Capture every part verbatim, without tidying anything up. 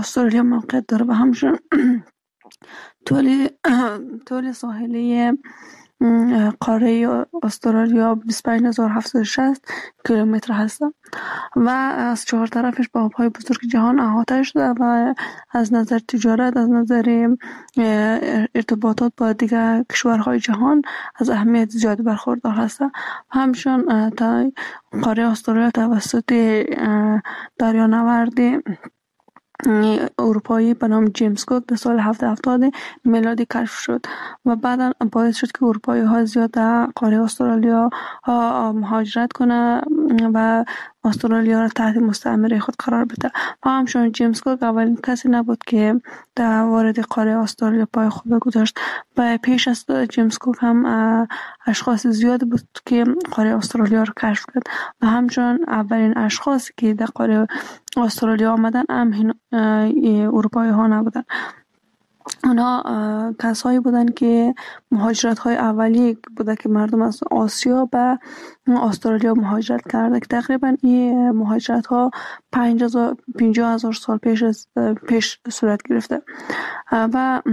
استرالیا موقعیت داره و همچنین طول طول ساحلی قاره استرالیا بیست و پنج هزار و هفتصد و شصت کیلومتر هست و از چهار طرفش با آبهای بزرگ جهان احاطه شده و از نظر تجارت، از نظر ارتباطات با دیگر کشورهای جهان از اهمیت زیاد برخوردار هست. و همچنین قاره استرالیا توسط دریانورد اروپایی به نام جیمز کوک در سال هفتصد و هفتاد میلادی کشف شد و بعدا باعث شد که اروپایی ها زیاد در قاره استرالیا مهاجرت کنه و استرالیا را تحت مستعمره خود قرار بده. و همچنین جیمز کوک اولین کسی نبود که در وارد قاره استرالیا پای خود گذاشت. و پیش از جیمز کوک هم اشخاص زیاد بود که قاره استرالیا را کشف کرد و همچنین اولین اشخاصی که در قاره استرالیا آمدن هم اروپایی ها نبودن. اونا کسایی بودن که مهاجرت های اولیه بوده که مردم از آسیا به استرالیا مهاجرت کرده که تقریبا این مهاجرت ها پنجاه هزار سال پیش از پیش صورت گرفته و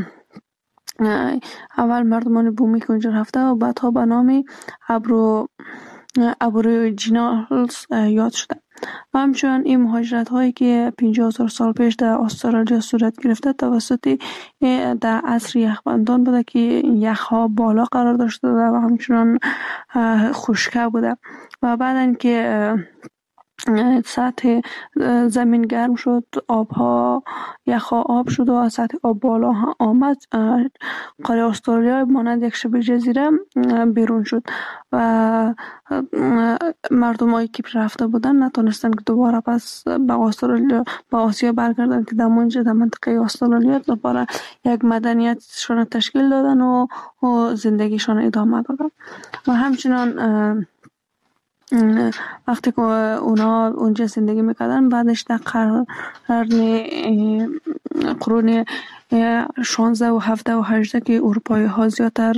اول مردمان بومی که اونجا رفته و بعدها به نام ابرو ابوریجینالز یاد شده. و همچنین این مهاجرت هایی که پنجاه هزار سال پیش در استرالیا صورت گرفته توسط در عصر یخبندان بوده که یخ ها بالا قرار داشته و همچنین خشکه بوده و بعدن که سطح زمین گرم شد، آبها یخها آب شد و از سطح آب بالا آمد، قاره استرالیا مانند یک شبه جزیره بیرون شد و مردم هایی که رفته بودن نتونستن که دوباره پس به استرالیا به آسیا برگردن که در منجه در منطقه استرالیا دوباره یک مدنیتشان تشکیل دادن و, و زندگیشان ادامه دادن. و همچنان وقتی که اونا اونجا زندگی میکردن بعدش در قرن قرون شانزده و هفده و هجده که اروپایی ها زیادتر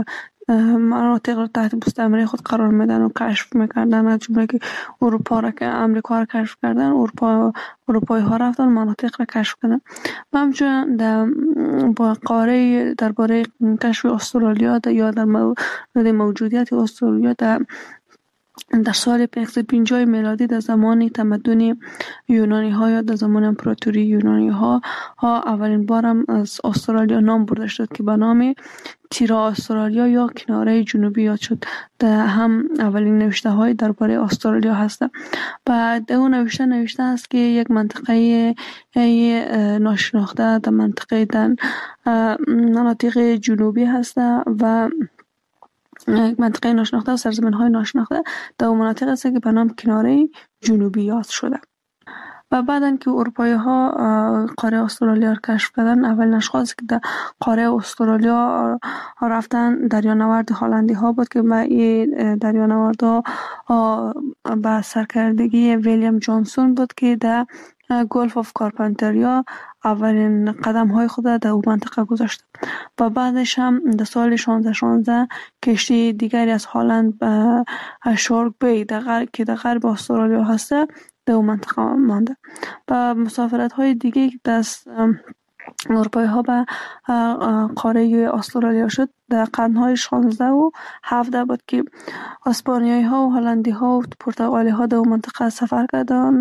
مناطق رو تحت مستعمره خود قرار میدن و کشف میکردن، از جمله که اروپا را که امریکا را کشف کردن، اروپا اروپایی ها رفتن مناطق را کشف کردن. و همچنین در با قاره درباره کشف استرالیا یا در مورد موجودیت استرالیا در در سال پانصد و پنجاه میلادی در زمان تمدن یونانی ها یا در زمان امپراتوری یونانی ها ها اولین بارم از استرالیا نام برده شد که به نام تیرا استرالیا یا کناره جنوبی یاد شد. در هم اولین نوشته های درباره استرالیا هست. بعد اون نوشته نوشته است که یک منطقه ناشناخته در منطقه در مناطق جنوبی هست و منطقه ناشناخته و سرزمین های ناشناخته در اون مناطق است که به نام کناره جنوبی یاد شده. و بعدن که اروپایی ها قاره استرالیا را کشف کردن، اولین اشخاصی که در قاره استرالیا رفتن دریانورد هلندی ها بود که با این دریانورد ها با سرکردگی ویلیام جانسون بود که در گلف آف کارپنتریا اولین قدم های خود در اون منطقه گذاشت. و بعدش هم در سال شانزده شانزده کشتی دیگری از هلند به شارک بی که در غرب استرالیا هسته در اون منطقه مانده. و مسافرت های دیگه دست اروپایی ها به قاره استرالیا شد در قرنهای شانزده و هفده بود که اسپانیایی ها و هلندی ها و پرتغالی ها در منطقه سفر کردن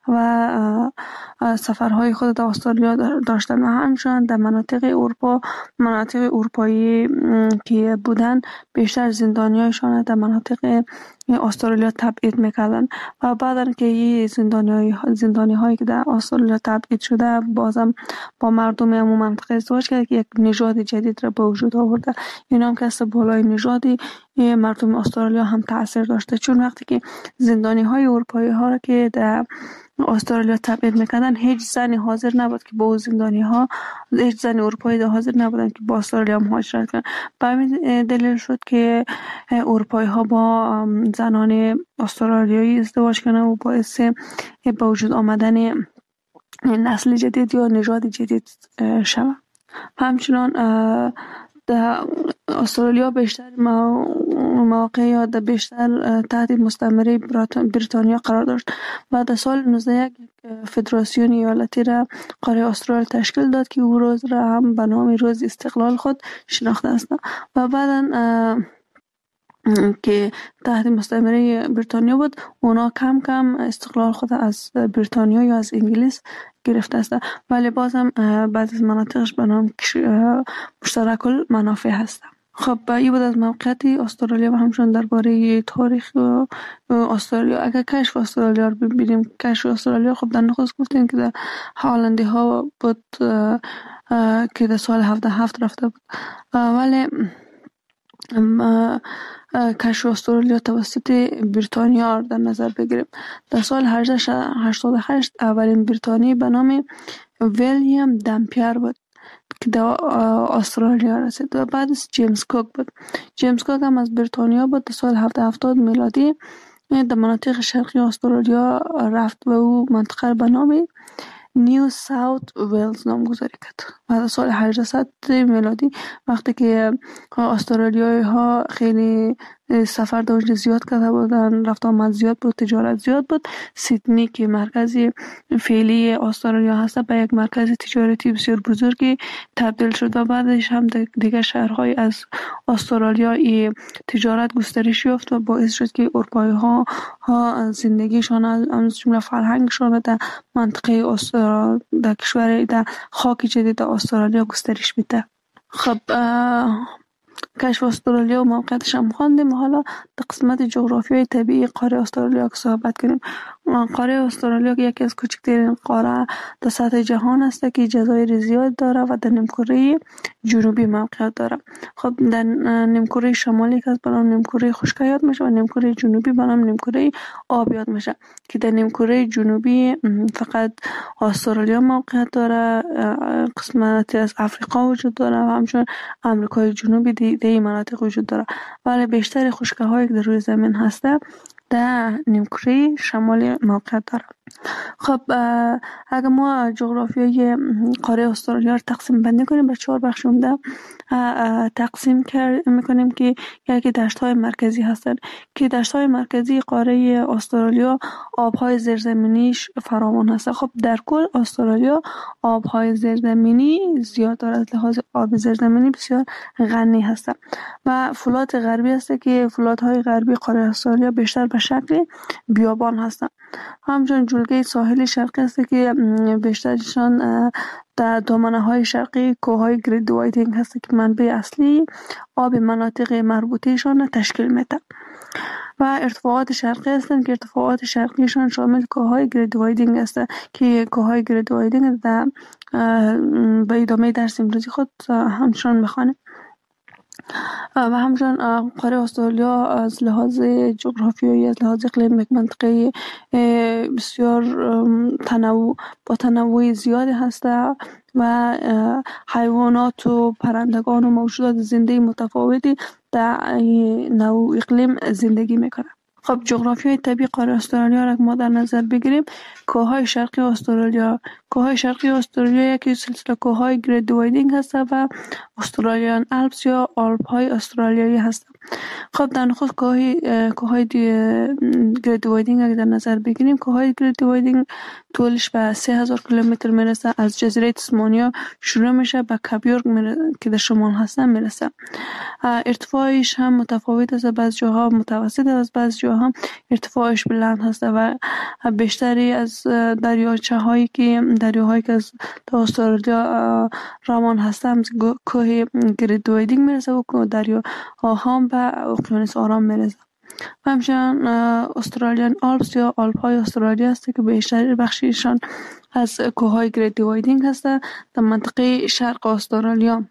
و سفرهای خود در استرالیا داشتن. و همچنین در مناطق اروپا مناطق اروپایی که بودن بیشتر زندانیایشان در مناطق استرالیا تبعید میکردن و بعدن که این زندانی زندانی هایی که در استرالیا تبعید شده بازم با مردم همون منطقه ازدواج کرد که یک نژاد جدید را به وجود آورده. این هم که از بالای نژادی مردم استرالیا هم تاثیر داشته، چون وقتی که زندانی های اروپایی ها را که در استرالیا تبعید میکردن هیچ زنی حاضر نبود که با زندانی ها هیچ زن اروپایی ده حاضر نبودن که با استرالیا مهاجرت کنن. به همین دلیل شد که اروپایی ها با زنان استرالیایی ازدواج کردن و باعث به وجود آمدن نسل جدید یا نژاد جدید شود. همچنان در استرالیا بیشتر مواقع یا در بیشتر تحت مستعمره بریتانیا قرار داشت و در سال نوزده صد و یک فدراسیون ایالتی را قاره استرالیا تشکیل داد که او روز را هم به نام روز استقلال خود شناخته است و بعدا که تحت مستعمره بریتانیا بود اونا کم کم استقلال خود از بریتانیا یا از انگلیس گرفته است ولی باز هم بعضی از مناطقش به نام مشترک المنافع هست. خب این بود از موقعیت استرالیا و همچنین درباره تاریخ استرالیا. اگر کشف استرالیا رو ببینیم، کشف استرالیا خب در نخست گفتیم که در هالندی ها بود که در سال هفده هفت رفته بود ولی کشف استرالیا توسط بریتانیا در نظر بگیریم. در سال هجده هشتاد و هشت اولین بریتانی به نام ویلیام دمپیر بود که در استرالیا رسید و بعدش جیمز کوک بود. جیمز کوک هم از بریتانیا بود. در سال هفتصد و هفتاد میلادی در مناطق شرقی استرالیا رفت و او منطقه به نام نیو ساوت ویلز نامگذاری کرد و در سال هجده میلادی وقتی که استرالیایی ها خیلی سفر در اونجا زیاد کرده بودن، رفت آمد زیاد بود، تجارت زیاد بود، سیدنی که مرکزی فعلی استرالیا هست به یک مرکز تجارتی بسیار بزرگی تبدیل شد و بعدش هم دیگه شهرهای از استرالیا ای تجارت گسترش یافت و باعث شد که اروپایی ها ها زندگیشان از جمله فرهنگشان در منطقه استرالیا در کشور در خاک جدید استرالیا گسترش بده. خب کشف استرالیا و موقعیتش هم خواندیم. حالا در قسمت جغرافیای طبیعی قاره استرالیا که صحبت کنیم. قاره استرالیا یکی از کوچکترین قاره در سطح جهان است که جزایر زیاد داره و در نیمکره جنوبی موقعیت داره. خب در نیمکره شمالی که از برام نیمکره خشک یاد میشه و نیمکره جنوبی برام نیمکره آب یاد میشه که در نیمکره جنوبی فقط استرالیا موقعیت داره، قسمتی از افریقا وجود داره و همچنین امریکای جنوبی دیگه مناطق وجود داره ولی بیشتر خشکی هایی که در روی زمین هسته در نیمکره شمالی موقعیت داره. خب اگر ما جغرافیای قاره استرالیا رو تقسیم بندی کنیم به چهار بخش عمده تقسیم میکنیم که یکی دشت های مرکزی هستند که دشت های مرکزی قاره استرالیا آبهای زیرزمینیش فراوان هست. خب در کل استرالیا آبهای زیرزمینی زیاد دارد، از لحاظ آب زیرزمینی بسیار غنی هست و فلات غربی هست که فلات های غربی قاره استرالیا بیشتر به شکل بیابان هستند. همچنین جلگه ساحل شرقی است که بیشترشان در دامنه های شرقی کوههای گرید وایتینگ هست که منبع اصلی آب مناطق مربوطهشان تشکیل میده و ارتفاعات شرقی هستند که ارتفاعات شرقیشان شامل کوههای گرید وایتینگ است که کوههای گرید وایتینگ در به ادامه درس امروزی خود همچنان میخوانیم. و همچنین قاره استرالیا از لحاظ جغرافیایی، از لحاظ اقلیم یک منطقه بسیار تنوع با تنوع زیادی هست و حیوانات و پرندگان و موجودات زنده متفاوتی در نوع اقلیم زندگی میکنه. خب جغرافیای طبیعی قاره استرالیا را ما در نظر بگیریم، کوههای شرقی استرالیا کوههای شرقی استرالیا یکی سلسله کوههای گرید وایتینگ هست و استرالیان آلپس یا آلپ های استرالیایی هست. خب در نخست کوههای کوههای گرید وایتینگ اگر در نظر بگیریم، کوههای گرید وایتینگ طولش به سه هزار کیلومتر میرسه. از جزیره تسمانیا شروع میشه به کاپیورگ که در شمال هستن میرسه. ارتفاعش هم متفاوت است، بعض جاها متوسط است، بعض جاها هم ارتفاعش بلند هست و بیشتری از دریاچه هایی که دریاهایی که از استرالیا روان هستند کوه گرید وایتینگ میرسه و دریاها هم به اقیانوس آرام میرسه. و همچنین استرالیان آلپس یا آلپ های استرالیا هست که بیشتر بخشیشان از کوههای گرید وایتینگ هست در منطقه شرق استرالیا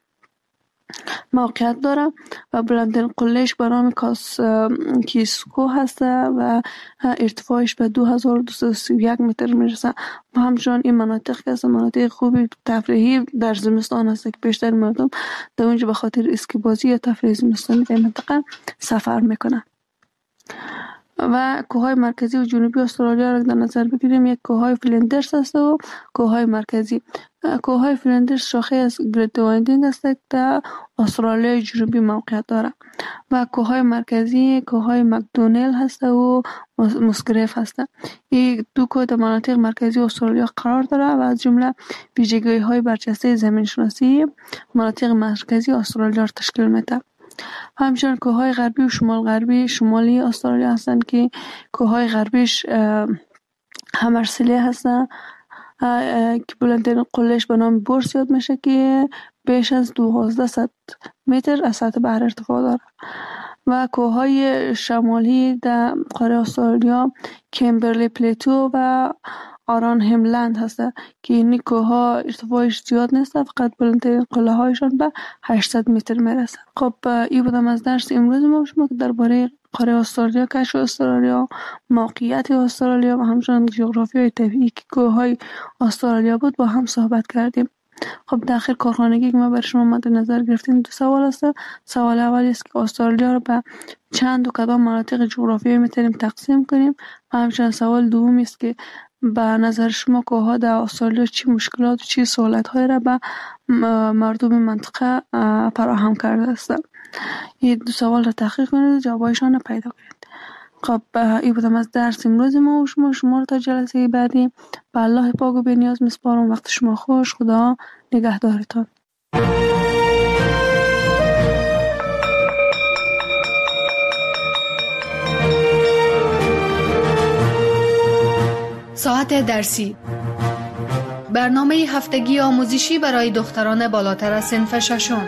موقعیت داره و بلندترین قلهش به نام کاس کیسکو هست و ارتفاعش به دو هزار و دویست و سی و یک متر میرسه. و همچنین این مناطق که مناطق خوبی تفریحی در زمستان هست که بیشتر مردم در اونجا به خاطر اسکی بازی یا تفریح زمستانی در منطقه سفر میکنن. و کوههای مرکزی و جنوبی استرالیا را در نظر بگیریم، یک کوههای فلیندرز است و کوههای مرکزی. کوههای فلیندرز شاخه از گریت وایندینگ است که در استرالیا جنوبی موقعیت دارد و کوههای مرکزی کوههای مکدونل هست و مسگریف هست. این دو کوه در مناطق مرکزی استرالیا قرار دارد و از جمله ویژگی‌های برجسته زمین شناسی مناطق مرکزی استرالیا را تشکیل می‌دهد. همچنین کوههای غربی و شمال غربی شمالی استرالیا هستند که کوههای غربیش همرسلی هستند که بلندترین قله‌اش به نام بورس یاد میشه که بیش از دوازده متر از سطح بحر ارتفاع داره و کوههای شمالی در قاره استرالیا کیمبرلی پلیتو و آران هملند هست که این کوه‌ها ارتفاعش زیاد نیست، فقط بلندترین قله هایشان به هشتصد متر میرسه. خب این بودم از درس امروز ما شما که درباره قاره استرالیا، کشف استرالیا، موقعیت استرالیا و همچنین جغرافیای طبیعی که کوههای استرالیا بود با هم صحبت کردیم. خب در آخر کارخانگی که ما برای شما مد نظر گرفتیم دو سوال است. سوال اولی است که استرالیا رو به چند و کدام مناطق جغرافیایی میتونیم تقسیم کنیم و همچنین سوال دومی است که به نظر شما کوه‌ها در استرالیا چی مشکلات و چی سهولت‌هایی را به مردم منطقه فراهم کرده است. این دو سوال را تحقیق کنید و جوابایشان را پیدا کنید. خب این بودم از درس امروز ما و شما شما را تا جلسه بعدی به الله پاک و بی‌نیاز میسپارم. وقت شما خوش. خدا نگهدارتان. ساعت درسی، برنامه هفتگی آموزشی برای دختران بالاتر از صنف ششم.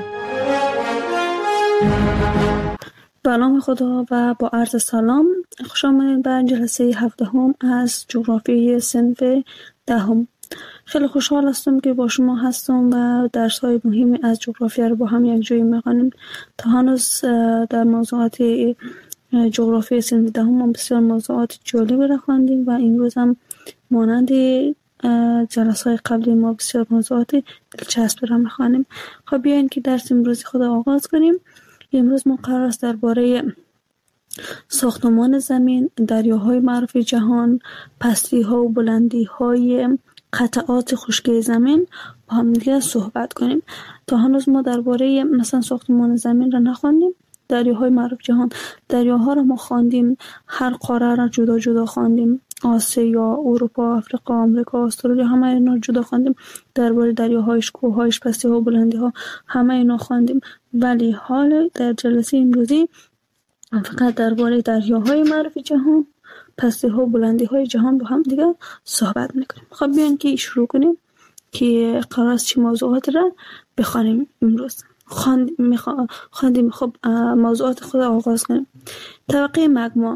به نام خدا و با عرض سلام، خوش آمدید به جلسه هفدهم از جغرافیای صنف دهم. خیلی خوشحال هستم که با شما هستم و درس‌های مهمی از جغرافیا رو با هم یک جایی می‌خوانیم. تا هنوز در موضوعات جغرافیای صنف دهم بسیار موضوعات جالبی را خواندیم و امروز هم مانند جلسه‌های قبلی ما بسیار موضوعات دلچسب را می‌خوانیم. خب بیاین که درس امروز خود آغاز کنیم. امروز ما قرار است درباره ساختمان زمین، دریاهای معروف جهان، پستی‌ها و بلندی‌های قطعات خشکی زمین با هم دیگه صحبت کنیم. تا هنوز ما درباره مثلا ساختمان زمین را نخواندیم. دریاهای معروف جهان، دریاها را ما خواندیم، هر قاره را جدا جدا خواندیم، آسیا، اروپا، آفریقا، آمریکا، استرالیا، همه اینا جدا خواندیم. درباره دریاهایش، کوههایش، پستی‌ها و بلندی‌ها همه اینا خواندیم. ولی حال در جلسه امروزی فقط درباره دریاهای معروف جهان، پستی‌ها و بلندی‌های جهان با هم دیگه صحبت می‌کنیم. خب بیاین که شروع کنیم که قرار است چه موضوعات را بخوانیم امروز. خواندیم خواندیم خب موضوعات خود آغاز کنیم. طبقه مگما.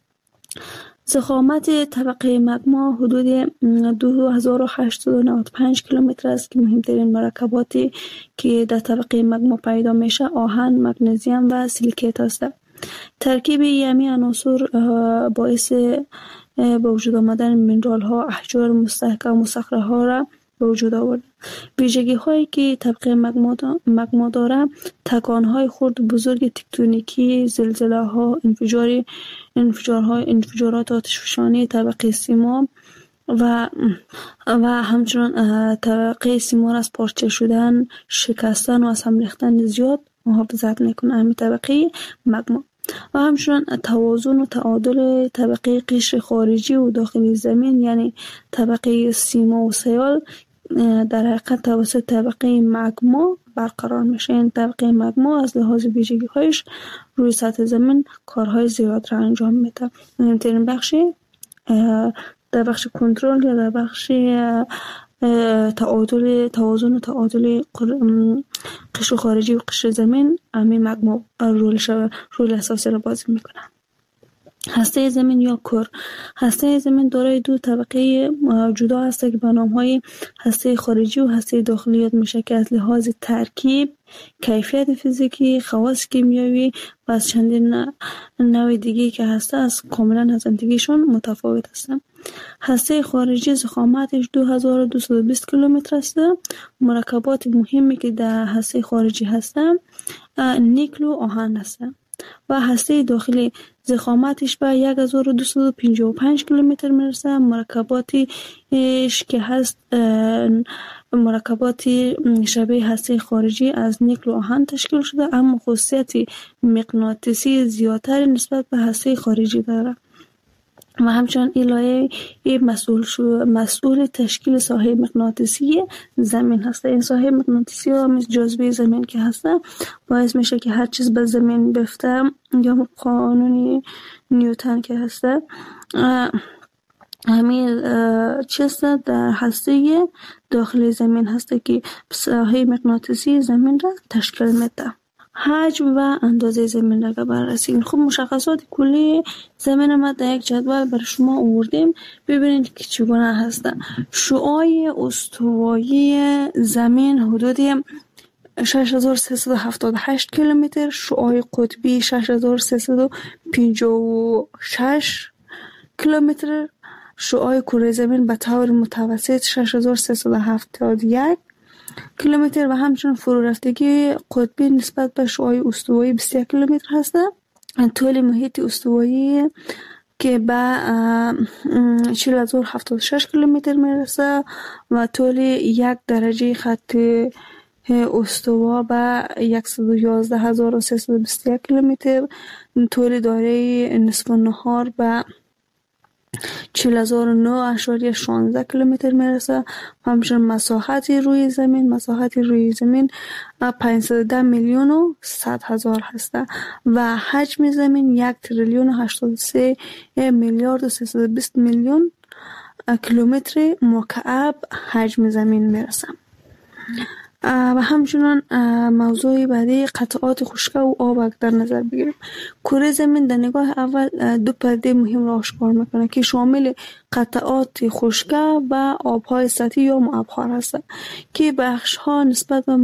ضخامت طبقه مگما حدود دو هزار و هشتصد و نود و پنج کیلومتر است که مهمترین مرکباتی که در طبقه مگما پیدا میشه آهن، مگنیزیم و سیلیکات است. ترکیب یمی عناصر باعث به وجود آمدن مینرال ها، احجار مستحکم و صخره ها را به وجود آورد. ویژگی هایی که طبقه مگما دارد تکان های خرد و بزرگ تکتونیکی، زلزله ها، انفجار انفجارهای انفجارات آتشفشانی طبقه سیما و و همچنین طبقه سیما را از پارچه شدن، شکستن و از هم ریختن زیاد محافظت میکنه. همین طبقه مگما و همچنین توازن و تعادل طبقه قشر خارجی و داخلی زمین یعنی طبقه سیما و سیال در حقیقت توسط طبقه مگما برقرار میشه. این طبقه مگما از لحاظ ویژگی‌هایش روی سطح زمین کارهای زیاد را انجام میده. مهمترین بخش در بخش کنترل یا در بخش تعادل توازن و تعادل قشر خارجی و قشر زمین همین مگما رولش رول اساسی را بازی میکنه. هسته زمین یا کور. هسته زمین دارای دو طبقه جدا است که به نام‌های هسته خارجی و هسته داخلی یاد میشه که از لحاظ ترکیب، کیفیت فیزیکی، خواص کیمیایی و از چندین نوع دیگه که هسته از کاملا از دیگه‌شون متفاوت هستند. هسته خارجی ضخامتش دو هزار و دویست و بیست کیلومتر است. مرکبات مهمی که در هسته خارجی هستند نیکل و آهن هستند. و هسته داخلی ضخامتش به هزار و دویست و پنجاه و پنج کیلومتر میرسه. مرکباتش که هست مرکبات شبیه هسته خارجی از نیکل و آهن تشکیل شده، اما خاصیت مغناطیسی زیادتر نسبت به هسته خارجی داره و همچنان این لایه مسئول شو مسئول تشکیل ساحه مغناطیسی زمین هسته. این ساحه مغناطیسی ها مثل جاذبه زمین که هسته باعث میشه که هر چیز به زمین بفته، یا قانون نیوتن که هسته همین چیز در هسته داخل زمین هسته که ساحه مغناطیسی زمین را تشکیل میده. حجم و اندازه زمین را بررسی. خب مشخصات کلی زمین ما در یک جدول برای شما آوردیم، ببینید که چگونه هست. شعاع استوایی زمین حدود شش هزار و سیصد و هفتاد و هشت کیلومتر، شعاع قطبی شش هزار و سیصد و پنجاه و شش کیلومتر، شعاع کره زمین به طور متوسط شش هزار و سیصد و هفتاد و یک کیلومتر و همچنین فرو رفتگی قطبی نسبت به شعاع استوایی بیست و یک کیلومتر هست. طول محیط استوایی که به چهل هزار و هفتاد و شش کیلومتر میرسه و طول یک درجه خط استوا به صد و یازده هزار و سیصد و بیست و یک کیلومتر، طول دایره نصف النهار به چهل هزار و نه و شانزده کیلومتر میرسه. همچنین مساحت روی زمین مساحت روی زمین پانصد و ده میلیون و صد هزار هسته و حجم زمین یک تریلیون و هشتاد و سه میلیارد و سیصد و بیست میلیون کیلومتر مکعب حجم زمین میرسه. و همچنان موضوع بعدی قطعات خشک و آب در نظر بگیریم. کره زمین در نگاه اول دو پدیده مهم را آشکار میکنه که شامل قطعات خشک و آبهای سطحی یا مبخر هستند که بخش ها نسبت به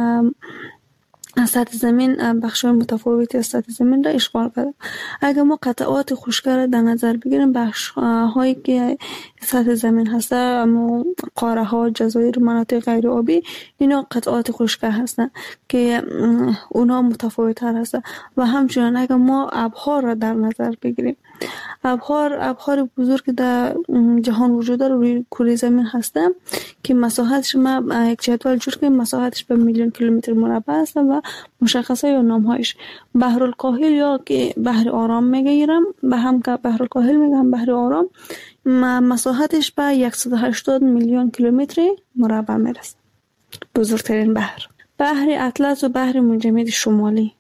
سطح زمین بخش های متفاوتی از سطح زمین را اشغال کرده. اگر ما قطعات خشک را در نظر بگیریم، بخش هایی که سطح زمین هسته، اما قاره ها، جزایر، مناطق غیر آبی، اینا قطعات خشک هستند که اونا متفاوت‌تر هستند. و همچنین اگر ما ابحار را در نظر بگیریم، ابحار ابحار بزرگ در جهان وجود داره روی کره زمین هسته که مساحتش ما یک جدول جور کنیم، مساحتش به میلیون کیلومتر مربع است و مشخصه یا نامهایش بحر الکاهل یا که بحر آرام میگیرم، به هم که بحر الکاهل میگم بحر آرام، مساحتش به صد و هشتاد میلیون کیلومتر مربع میرسه. بزرگترین بحر بحر اطلس و بحر منجمد شمالی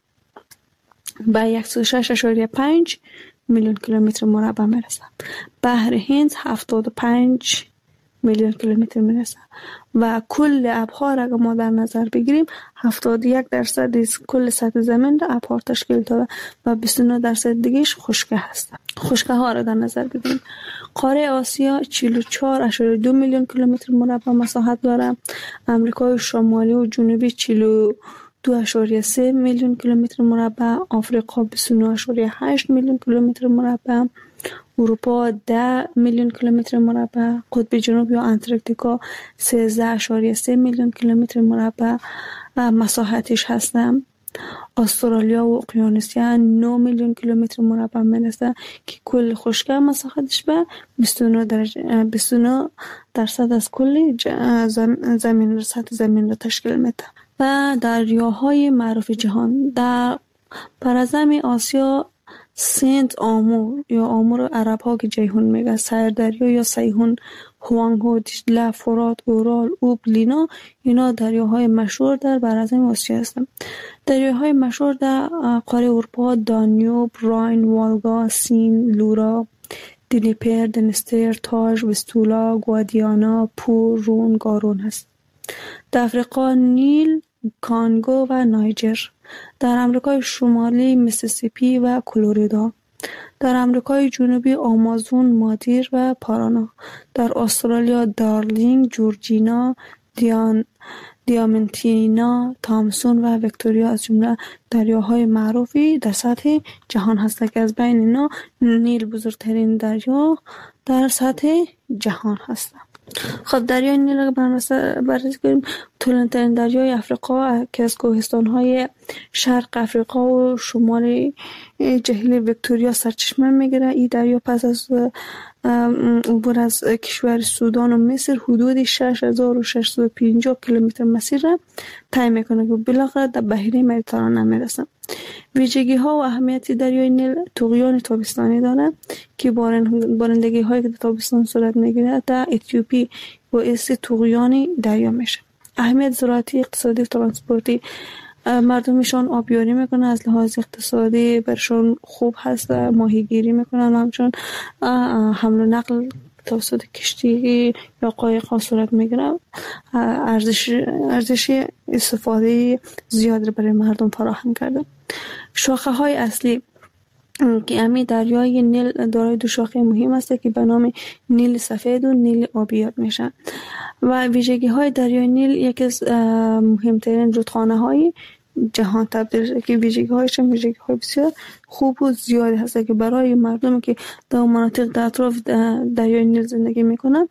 به صد و شش و پنج میلیون کیلومتر مربع میرسه. بحر هند هفتاد و پنج میلیون کیلومتر میرسه و کل ابحار اگر ما در نظر بگیریم هفتاد و یک درصد از کل سطح زمین را ابحار تشکیل داده و بیست و نه درصد دیگهش خشک هست. خشکه ها را در نظر بگیریم. قاره آسیا چهل و چهار و دو میلیون کیلومتر مربع مساحت داره. امریکای شمالی و جنوبی چهل و دو و سه میلیون کیلومتر مربع، آفریقا بیست و نه و هشت میلیون کیلومتر مربع، اروپا ده میلیون کیلومتر مربع، قطب جنوب یا انتارکتیکا سیزده و سه میلیون کیلومتر مربع مساحتش هستند. استرالیا و اقیانوسیا نه میلیون کیلومتر مربع میرسه که کل خشکی مساحتش به بیست و نه درجه بیست و نه درصد از کل زمین را سطح زمین را تشکیل میده. و دریاهای معروف جهان در پرزمین آسیا سنت آمور یا آمور عرب ها که جیهون میگه، سیر دریا یا سیهون، هوانگو، دیجله، فرات، اورال، اوب، لینا، اینا دریاهای مشهور در پرزمین آسیا هستند. دریاهای مشهور در قاره اروپا دانیوب، راین، والگا، سین، لورا، دنیپر، دنستر، تاج، وستولا، گوادیانا، پور، رون، گارون هست. در افریقا نیل، کانگو و نایجر. در امریکای شمالی میسیسیپی و کلرادو. در امریکای جنوبی آمازون، مادیر و پارانا. در استرالیا دارلینگ، جورجینا، دیان دیامنتینا، تامسون و ویکتوریا از جمله دریاهای معروفی در سطح جهان هستند که از بین اینا نیل بزرگترین دریا در سطح جهان هستند. خب دریای نیل را بررسی کنیم. طولانی‌ترین دریای افریقا که از کوهستان‌های شرق افریقا و شمال جهیل ویکتوریا سرچشمه می‌گیرد. این دریا پس از عبور از کشور سودان و مصر حدود شش هزار و ششصد و پنجاه کیلومتر مسیر را طی می‌کند و بالاخره در بحیره مدیترانه می‌رسد. ویژگی‌ها و اهمیت دریای نیل: طغیان تابستانی دارد که بارندگی‌هایی که در تابستان صورت می‌گیرد در اتیوپی باعث طغیان دریا میشه. اهمیت زراعتی، اقتصادی و ترانسپورتی: مردمشان آبیاری میکنن، از لحاظ اقتصادی برشان خوب هست، ماهیگیری میکنن، همچون حمل و نقل توسط کشتی یا قایق ها صورت میگیره، ارزش ارزش استفاده زیاد را برای مردم فراهم کرده. شاخه های اصلی که امی دریای نیل دارای دو شاخه مهم است که به نام نیل سفید و نیل آبی یاد میشن و ویژگی های دریای نیل یکی از مهمترین رودخانه های جهان تبدیل شده که ویژگی هایش ویژگی های بسیار خوب و زیادی هست که برای مردمی که در مناطق در اطراف دریای نیل زندگی میکنن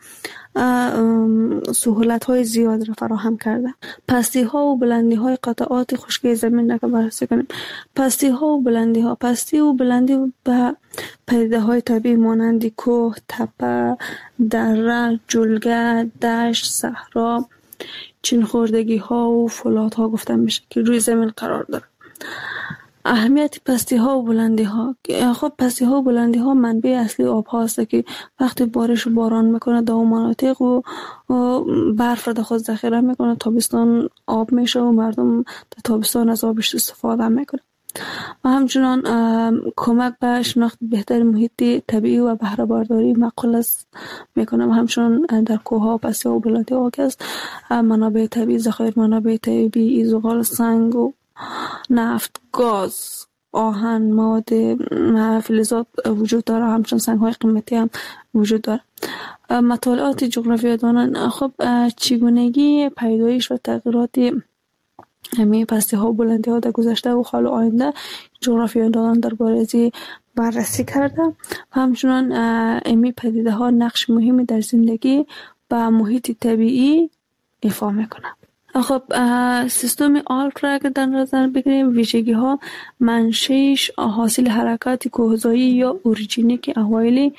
سهولت های زیاد را فراهم کرده. پستی ها و بلندی های قطعات خشکی زمین را بررسی کنیم. پستی ها و بلندی ها پستی و بلندی به پدیده های طبیعی مانند کوه، تپه، دره، جلگه، دشت، صحرا، چین خوردگی ها و فولاد ها گفته میشه که روی زمین قرار داره. اهمیت پستی ها و بلندی ها: خب پستی ها و بلندی ها منبع اصلی آب هاست که وقتی بارش و باران میکنه در مناطق و برف را در خود ذخیره میکنه، تابستان آب میشه و مردم در تابستان از آبش استفاده میکنه و همچنان کمک به شناخت بهتر محیط طبیعی و بهره برداری معقول است میکنه و همچنان در کوه ها پستی ها و بلندی ها که است منابع طبیعی، ذخایر منابع طبیعی، زغال، سنگ و نفت، گاز، آهن، مواد فلزات وجود داره، همچنان سنگ های قیمتی هم وجود داره. مطالعات جغرافیایی دانان: خب چگونگی پیدایش و تغییرات همه پستی ها و بلندی ها در گذشته و حال و آینده جغرافیایی دانان درباره از بررسی کرده و همچنان امی پدیده ها نقش مهمی در زندگی و محیط طبیعی ایفا میکنه. خب سیستم آلپ را که در نظر بگیریم، ویژگی ها منشأش حاصل حرکات کوهزایی یا اوریجینیک اوایل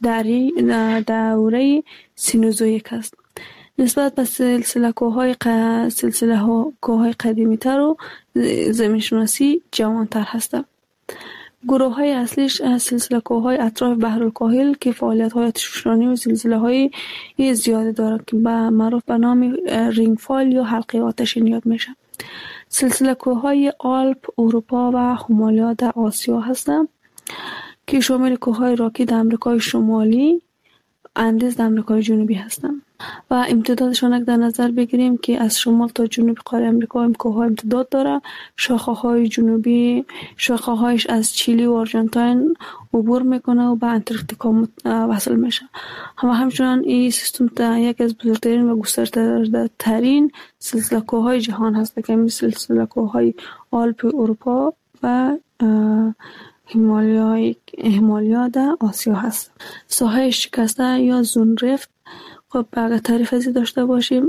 دوره سینوزویک است. نسبت به سلسله کوههای ق... سلسله ها کوههای قدیمی تر و زمین شناسی جوان تر هستند. گروه های اصلیش سلسله کوههای اطراف بحرالکاهل که فعالیت های آتشفشانی و زلزله های زیاده دارد که به معروف به نام رینگفال یا حلقه آتشین یاد میشه. سلسله کوههای آلپ اروپا و هیمالیا در آسیا هستند که شامل کوههای راکی در امریکای شمالی، اندیز در امریکای جنوبی هستند و امتدادشان در نظر بگیریم که از شمال تا جنوب قاره امریکا هم کوه‌ها امتداد داره. شاخه‌های جنوبی شاخه‌هایش از چیلی و آرژانتین عبور میکنه و به انتارکتیکا وصل میشه. و همچنان این سیستم یک از بزرگترین و گسترده‌ترین سلسله کوه‌های جهان هست که مثل سلسله کوه‌های آلپ اروپا و هیمالیا هیمالیا در آسیا هست. ساحه شکسته یا زونرفت، خب اگر تعریف ازی داشته باشیم،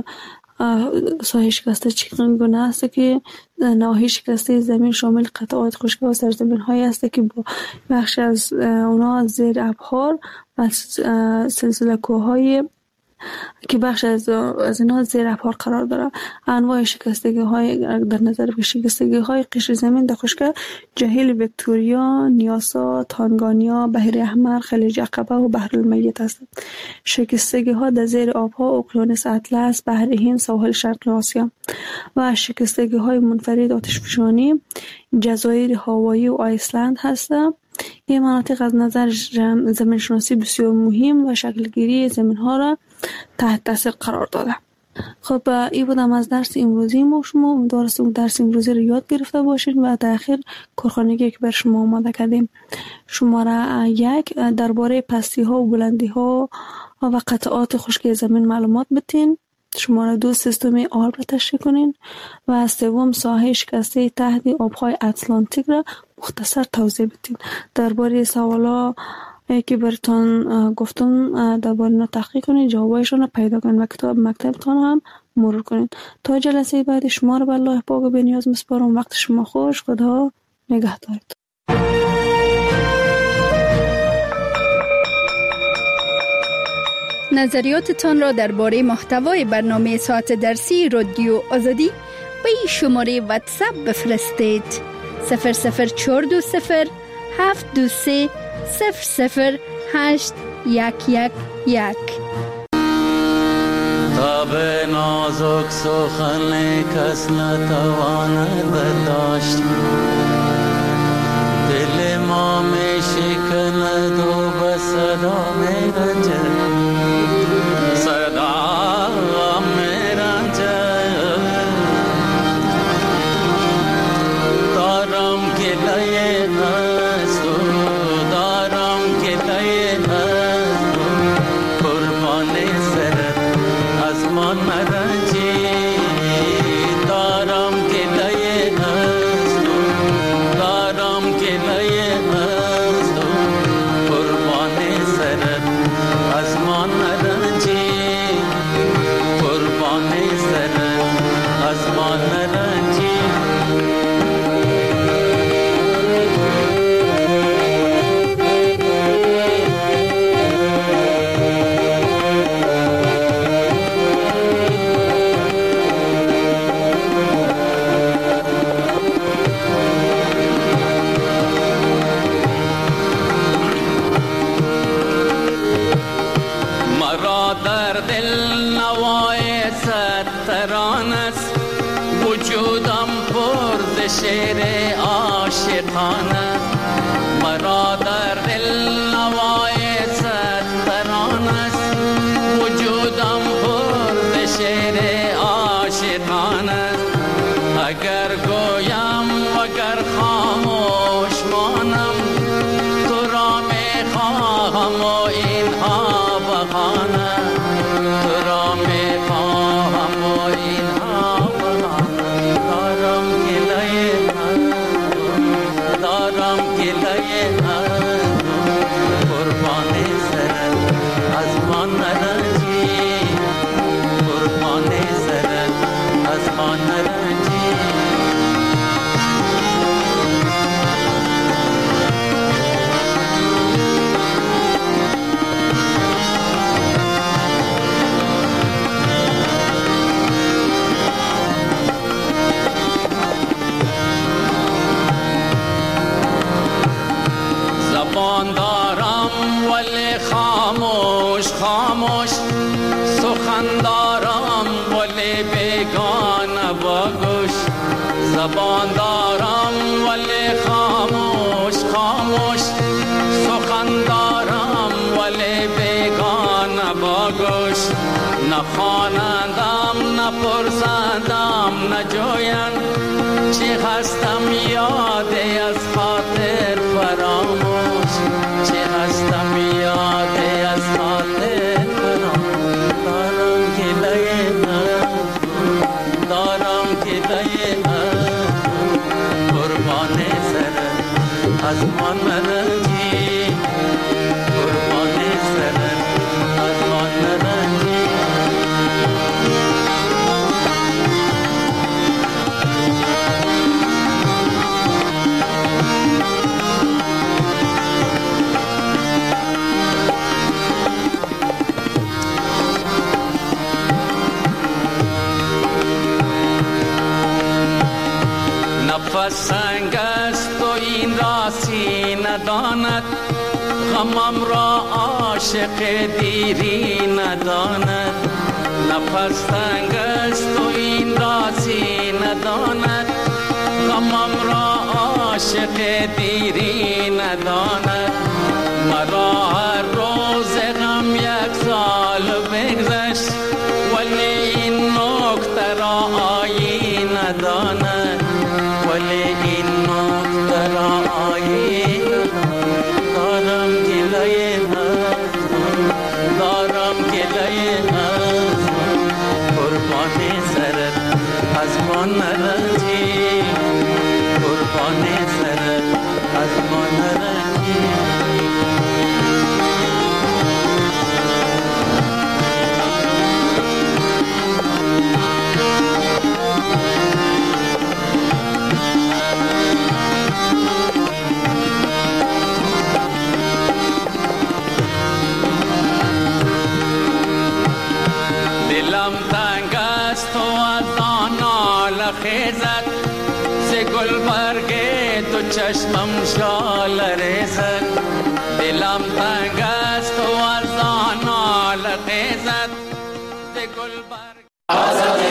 ساحه شکسته چگونه است که نواحی شکسته زمین شامل قطعات خشکی و سرزمین هایی است که بخش از اونا زیر ابحار و سلسله کوههای که بخش از از اینا زیر ابحار قرار داره. انواع شکستگی های در نظر به شکستگی های قشر زمین در خشکی جهیل ویکتوریا، نیاسا، تانگانیا، بحر احمر، خلیج عقبه و بحر المیت هستند. شکستگی ها در زیر آبها اقیانوس اطلس، بحر هند، ساحل شرقی آسیا و شکستگی های منفرد آتشفشانی جزایر هاوایی و آیسلند هستند. این مناطق از نظر زمین شناسی بسیار مهم و شکلگیری زمین ها را تحت تاثیر قرار داده. خب این بودم از درس امروزی ما. شما امیدوارم درس امروزی رو یاد گرفته باشین و در آخر کارخانگی که بر شما آماده کردیم. شماره یک درباره پستی ها و بلندی ها و قطعات خشکی زمین معلومات بتین. شماره دو سیستم آلپ را تشریح کنین و سوم ساحه شکسته تحت آبهای اتلانتیک را مختصر توضیح بدین. درباره سوالا که برتون گفتم درباره اینا تحقیق کنید، جوابایشون رو پیدا کنید و کتاب مکتبتان هم مرور کنید. تا جلسه بعد شما رو به الله پاک و بی‌نیاز میسپارم. وقت شما خوش. خدا نگهدارت. نظریاتتان را درباره محتوای برنامه ساعت درسی رادیو آزادی به این شماره واتساپ بفرستید: صفر صفر چهار دو صفر هفت دو سه صفر صفر هشت یک یک یک. تاب نازک سخن کس نتواند برداشت، دل ما می شکند و به صدا می رنجد، صدا می رنجد. دارم گله از تو، دارم گله از تو، قربان سرت از من مرنجی. دارم گله از تو، دارم گله از تو، قربان سرت از من مرنجی، قربان سرت از من مرنجی. وجودم پر ز شعر عاشقانه، مرا در دل نوای صد ترانه است. وجودم پر ز شعر عاشقانه، اگر گویم وگر خاموش مانم، تو را می خواهم و اینها بهانه، تو را می خواهم و اینها بهانه. دارم گله دارم گله قربان سرت از من نرنجی، قربان سرت از من نرنجی. زبان دارم ولی خاموش خاموش، سخن دارم ولی بیگانه با گوش. زبان دارم ولی خاموش خاموش، سخن دارم ولی بیگانه با گوش. نخوانندم نپرسندم نجویند، چی هستم یادی از خاطر فراموش، چی هستم یادی از خاطر فراموش. دارم گله دارم گله قربان سرت از من مرنجی، قربان سرت از من مرنجی. نفس سنگ است و این راسی نداند، غمم را عاشق دیری نداند. نفس سنگ است و این راسی نداند، غمم را عاشق دیری نداند. مرا هر روز غم یک سال بگذشت، ولی این نکته را آیین نداند، ولی این نکته را آیین نداند. دارم گله دارم گله قربان سرت از من نرنجی، قربان سرت از من نرنجی. خیزد ز گلبرگ تو چشمم شال ریزد دلم تنگ است و از آن حال خیزد ز گلبرگ